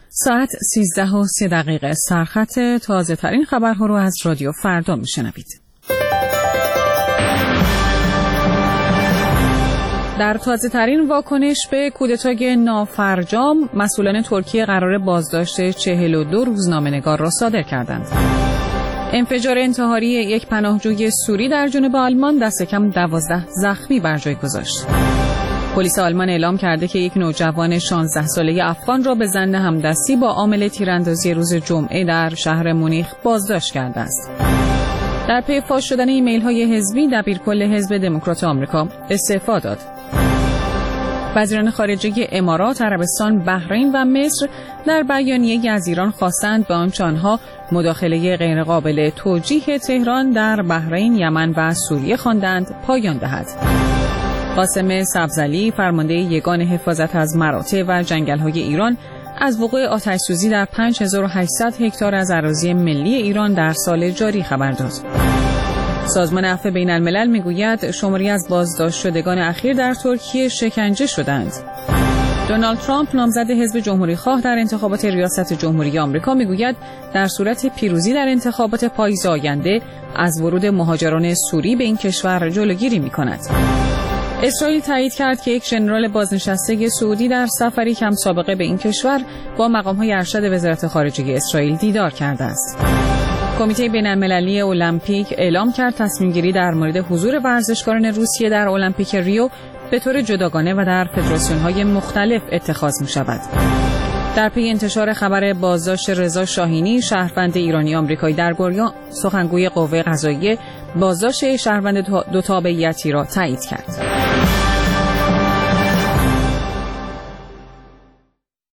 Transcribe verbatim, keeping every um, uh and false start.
ساعت سیزده و سی دقیقه سرخط تازه ترین خبرها رو از رادیو فردا میشنوید. در تازه ترین واکنش به کودتای نافرجام، مسئولان ترکیه قرار بازداشت چهل و دو روزنامه‌نگار را صادر کردند. انفجار انتحاری یک پناهجوی سوری در جنوب آلمان دست کم دوازده زخمی بر جای گذاشت. پلیس آلمان اعلام کرده که یک نوجوان شانزده ساله افغان را به ظن همدستی با عامل تیراندازی روز جمعه در شهر مونیخ بازداشت کرده است. در پی فاش شدن ایمیل‌های حزبی، دبیرکل حزب دموکرات آمریکا استعفا داد. وزیران خارجه امارات، عربستان، بحرین و مصر در بیانیه‌ای از ایران خواستند به آنچه آنها مداخله غیرقابل توجیه تهران در بحرین، یمن و سوریه خواندند پایان دهد. قاسم سبزعلی، فرمانده یگان حفاظت از مراتع و جنگل‌های ایران، از وقوع آتش‌سوزی در پنج هزار و هشتصد هکتار از اراضی ملی ایران در سال جاری خبر داد. سازمان عفو بین الملل میگوید شماری از بازداشت شدگان اخیر در ترکیه شکنجه شدند. دونالد ترامپ، نامزد حزب جمهوری خواه در انتخابات ریاست جمهوری آمریکا، میگوید در صورت پیروزی در انتخابات پاییز آینده از ورود مهاجران سوری به این کشور جلوگیری میکند. اسرائیل تایید کرد که یک ژنرال بازنشسته سعودی در سفری کم سابقه به این کشور با مقام‌های ارشد وزارت خارجه اسرائیل دیدار کرده است. کمیته بین‌المللی المپیک اعلام کرد تصمیم‌گیری در مورد حضور ورزشکاران روسیه در المپیک ریو به طور جداگانه و در فدراسیون‌های مختلف اتخاذ می‌شود. در پی انتشار خبر بازداشت رضا شاهینی، شهروند ایرانی آمریکایی در گوریان، سخنگوی قوه قضاییه بازداشت شهروند دو تابعیتی را تایید کرد.